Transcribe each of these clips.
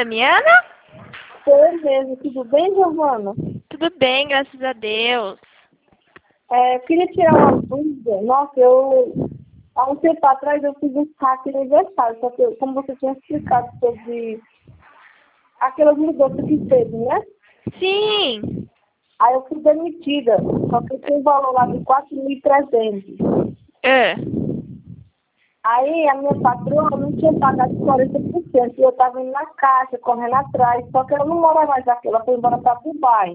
Damiana? Sou mesmo. Tudo bem, Giovana? Tudo bem, graças a Deus. Eu queria tirar uma dúvida. Nossa, há um tempo atrás eu fiz um hack no aniversário, só que como você tinha explicado sobre aquelas mudanças que teve, né? Sim. Aí eu fui demitida, só que eu tinha um valor lá de 4.300. É. Aí a minha patroa não tinha pagado 40%, e eu estava indo na caixa, correndo atrás, só que ela não mora mais aqui, ela foi embora para Dubai.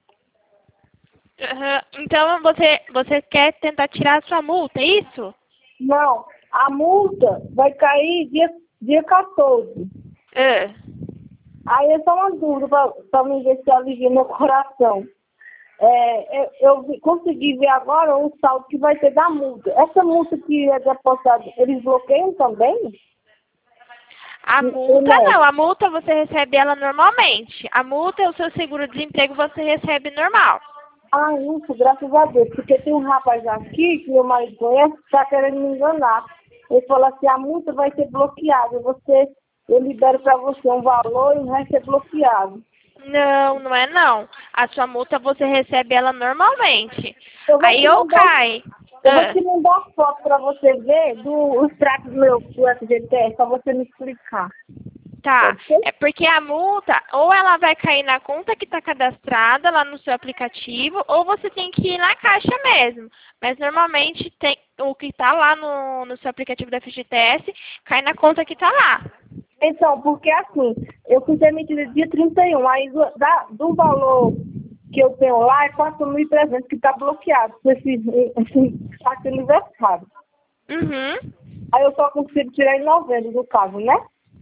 Uhum. Então você quer tentar tirar a sua multa, é isso? Não, a multa vai cair dia 14. É. Aí é só uma dúvida para me ver se alivia meu coração. Eu consegui ver agora o saldo que vai ter da multa. Essa multa que é depositada, eles bloqueiam também? A multa não, a multa você recebe ela normalmente. A multa, o seu seguro-desemprego você recebe normal. Ah, isso, graças a Deus. Porque tem um rapaz aqui, que meu marido conhece, que está querendo me enganar. Ele falou assim, a multa vai ser bloqueada. Eu libero para você um valor e vai ser bloqueado. Não, não é não. A sua multa você recebe ela normalmente. Eu vou Aí te ou mandar, cai. eu vou te mandar a foto para você ver dos tratos meus do FGTS, para você me explicar. Tá, Pode ser? é porque a multa, ou ela vai cair na conta que está cadastrada lá no seu aplicativo, ou você tem que ir na caixa mesmo. Mas normalmente tem, o que está lá no seu aplicativo da FGTS cai na conta que está lá. Então, porque assim, eu fui demitida dia 31, aí do valor que eu tenho lá é 4.300 que está bloqueado com esse aniversário. Uhum. Aí eu só consigo tirar em novembro, no caso, né?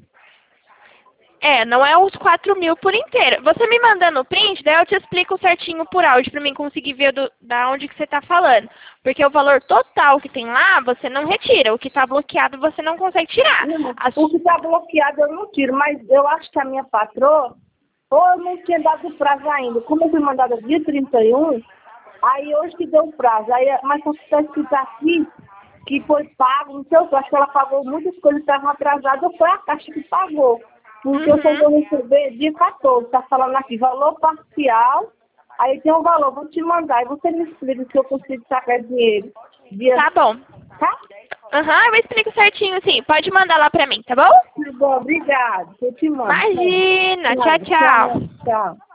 É, não é os 4.000 por inteiro. Você me mandando o print, daí eu te explico certinho por áudio pra mim conseguir ver da onde que você tá falando. Porque o valor total que tem lá, você não retira. O que tá bloqueado, você não consegue tirar. Não, o que está bloqueado eu não tiro, mas eu acho que a minha patroa, ou eu não tinha dado o prazo ainda. Como eu fui mandada dia 31, aí hoje que deu o prazo. Aí, mas só que está escrito aqui que foi pago, não sei o que, acho que ela pagou muitas coisas que estavam atrasadas, foi a Caixa que pagou. Porque eu só vou receber dia 14, está falando aqui, valor parcial, aí tem um valor, vou te mandar, e você me explica se eu consigo sacar dinheiro. Tá bom. Tá? Aham, eu explico certinho, sim. Pode mandar lá pra mim, tá bom? Tá bom, obrigado. Eu te mando. Imagina. Tchau, Tchau, tchau. tchau.